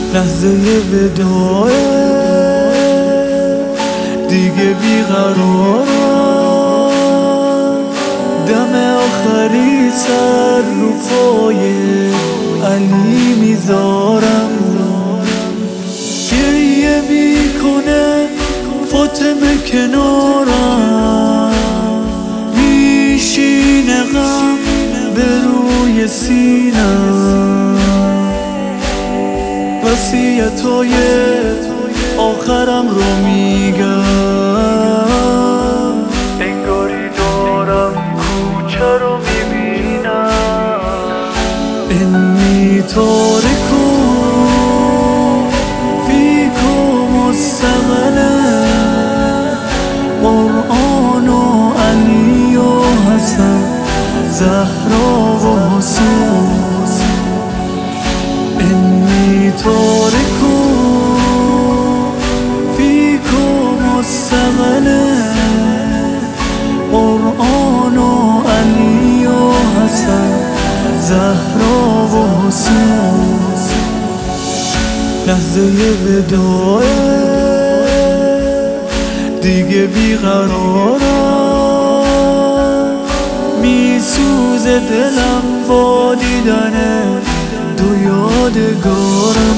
لحظه وداع دیگه بیقرارم، دم آخری سر رو پای علی میذارم. گریه میکنه فاطمه کنارم، میشینه غم به روی سینم. وصیتای آخرم رو میگم، انگاری دارم کوچه رو میبینم. انی تارکو فیکم مستقله، قرآن و علی و حسن، زهرا و حسین. انی تارکو فیکم مستقله، قرآن و علی و حسن، زهرا و حسین. لحظه وداع دیگه بیقرارم، میسوزه دلم با دیدن دو یادگارم.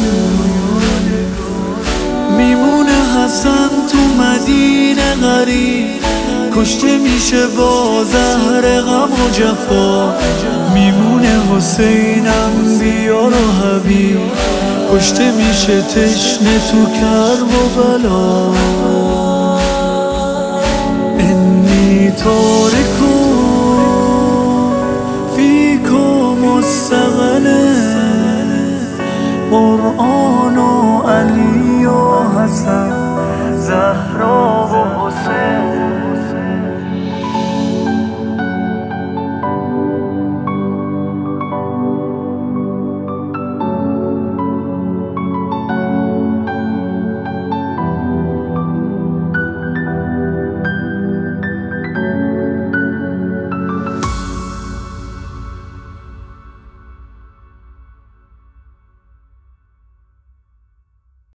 میمونه حسن تو مدینه غریب، کشته میشه با زهر غم و جفا. میمونه حسینم بیار و حبیب، کشته میشه تشنه تو کرب و بلا. انی